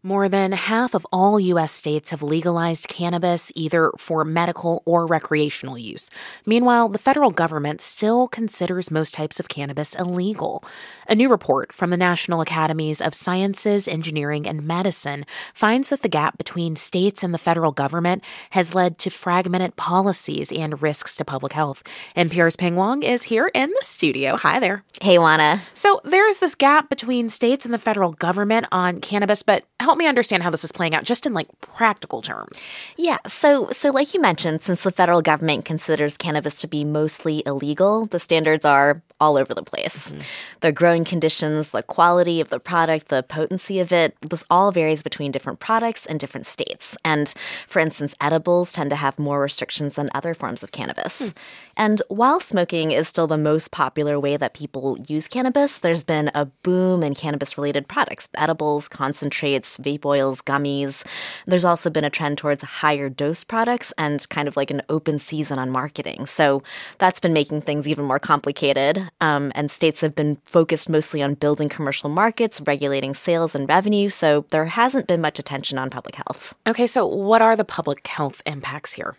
More than half of all U.S. states have legalized cannabis either for medical or recreational use. Meanwhile, the federal government still considers most types of cannabis illegal. A new report from the National Academies of Sciences, Engineering, and Medicine finds that the gap between states and the federal government has led to fragmented policies and risks to public health. NPR's Peng Wong is here in the studio. Hi there. Hey, Juana. So there is this gap between states and the federal government on cannabis, but help me understand how this is playing out just in practical terms. Yeah, so like you mentioned, since the federal government considers cannabis to be mostly illegal, the standards are all over the place. Mm-hmm. The growing conditions, the quality of the product, the potency of it, this all varies between different products and different states. And for instance, edibles tend to have more restrictions than other forms of cannabis. And while smoking is still the most popular way that people use cannabis, there's been a boom in cannabis-related products, edibles, concentrates, vape oils, gummies. There's also been a trend towards higher dose products and kind of like an open season on marketing. So that's been making things even more complicated. And states have been focused mostly on building commercial markets, regulating sales and revenue. So there hasn't been much attention on public health. Okay, so what are the public health impacts here?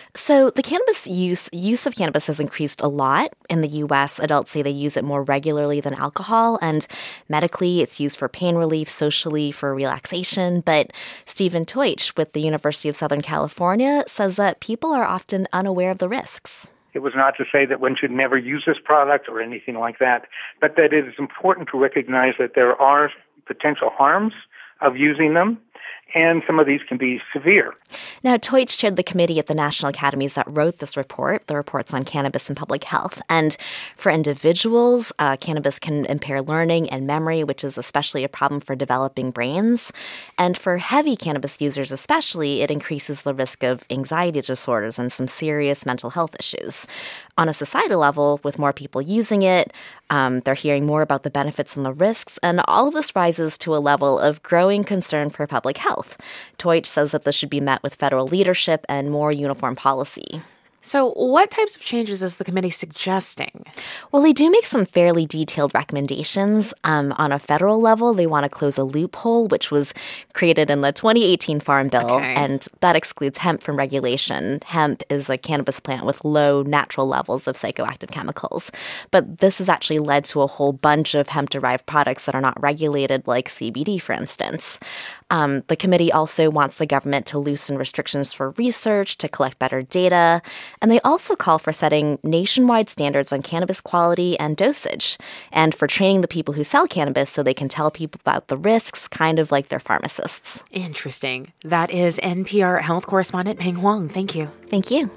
So the cannabis use of cannabis has increased a lot. In the U.S., adults say they use it more regularly than alcohol, and medically it's used for pain relief, socially for relaxation. But Stephen Teutsch with the University of Southern California says that people are often unaware of the risks. It was not to say that one should never use this product or anything like that, but that it is important to recognize that there are potential harms of using them, and some of these can be severe. Now, Teutsch chaired the committee at the National Academies that wrote this report, the reports on cannabis and public health. And for individuals, cannabis can impair learning and memory, which is especially a problem for developing brains. And for heavy cannabis users especially, it increases the risk of anxiety disorders and some serious mental health issues. On a societal level, with more people using it, they're hearing more about the benefits and the risks, and all of this rises to a level of growing concern for public health. Teutsch says that this should be met with federal leadership and more uniform policy. So what types of changes is the committee suggesting? Well, they do make some fairly detailed recommendations. On a federal level, they want to close a loophole, which was created in the 2018 Farm Bill, and that excludes hemp from regulation. Hemp is a cannabis plant with low natural levels of psychoactive chemicals. But this has actually led to a whole bunch of hemp-derived products that are not regulated, like CBD, for instance. The committee also wants the government to loosen restrictions for research, to collect better data, and they also call for setting nationwide standards on cannabis quality and dosage, and for training the people who sell cannabis so they can tell people about the risks, kind of like their pharmacists. Interesting. That is NPR health correspondent Peng Huang. Thank you. Thank you.